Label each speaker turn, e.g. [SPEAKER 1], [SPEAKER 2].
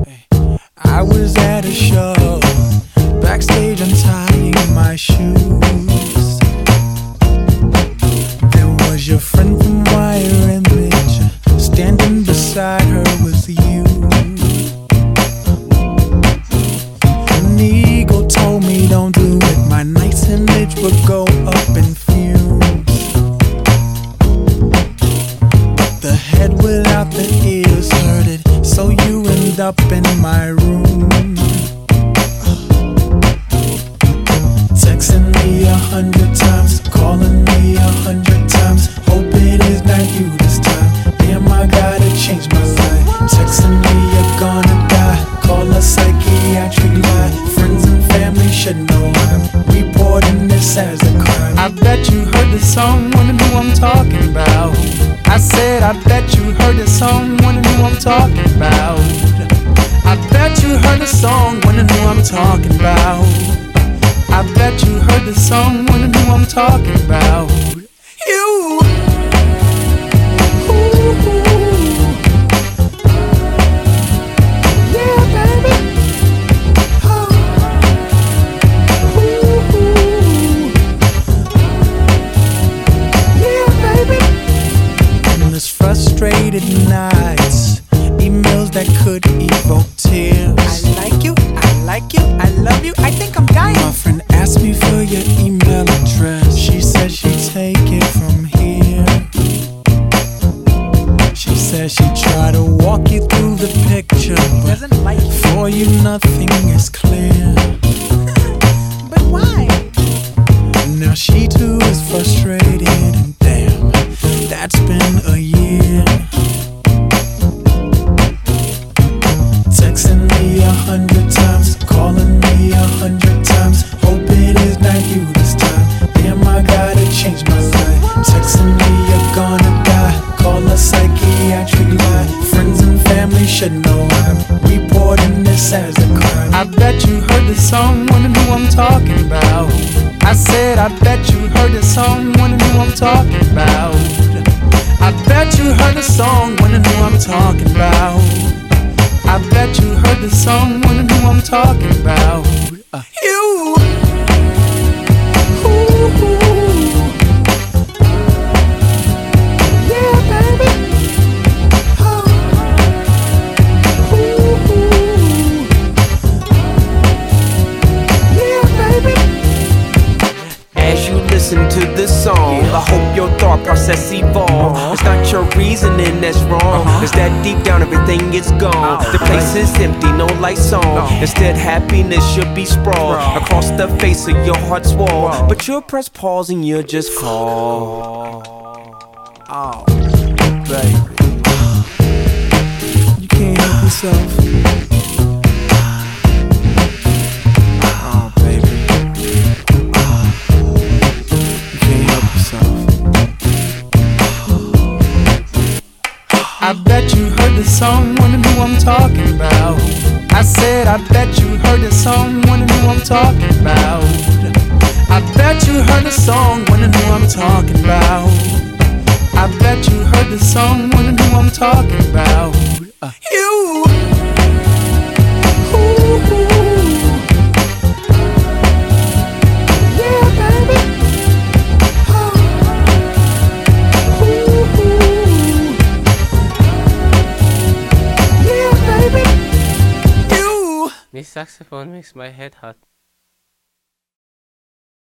[SPEAKER 1] I was at a show, backstage untying my shoes. There was your friend from Wire Image, standing beside her was you. An ego told me don't do it, my nice image would go up in fumes. But the head without the ears heard it, so you end up in my room. Texting me 100 times, calling me 100 times, hope it is not you this time. Damn, I gotta change my life. Texting me you're gonna die, call a psychiatric lie. Friends and family should know I'm reporting this as a crime. I bet you heard the song, wondering who I'm talking about. I said I bet you heard the song, wondering who I'm talking about. I bet you heard the song, wondering who I'm talking about. I bet you heard the song, wondering who I'm talking about. You. Yeah, baby. Oh. Yeah, baby. In this frustrated nights, emails that could evoke tears.
[SPEAKER 2] I like you, I love you, I think I'm dying.
[SPEAKER 1] My friend asked me for your email address. She said she'd take it from here. She said she'd try to walk you through the picture, but
[SPEAKER 2] Doesn't like you.
[SPEAKER 1] for you nothing is clear.
[SPEAKER 2] But why?
[SPEAKER 1] Now she too is frustrated, and damn, that's been a year. Texting me 100 times, calling me 100 times, hope it is not you this time. Damn, I gotta change my life. Texting me you're gonna die, call a psychiatric lie. Friends and family should know I'm reporting this as a crime. I bet you heard the song, wondering who I'm talking about. I said I bet you heard the song, wondering who I'm talking about. I bet you heard the song, wondering who I'm talking about. I bet you heard the song, wondering who I'm talking about. You. Yeah, baby. Oh. Yeah, baby.
[SPEAKER 3] As you listen to this song, I hope your thought process evolves. It's not your reasoning that's wrong, it's that deep down everything is gone. The place is empty, no lights on. Instead happiness should be sprawled across the face of your heart's wall. But you'll press pause and you'll just call.
[SPEAKER 1] Oh, baby, you can't help yourself. Oh, baby, you can't help yourself. I bet you heard the song, wondering who I'm talking about. I said I bet you heard the song, wondering who I'm talking about. I bet you heard the song, wondering who I'm talking about. I bet you heard the song, wondering who I'm talking about. You. Yeah, baby. Oh. Yeah, baby. You.
[SPEAKER 4] This saxophone makes my head hot.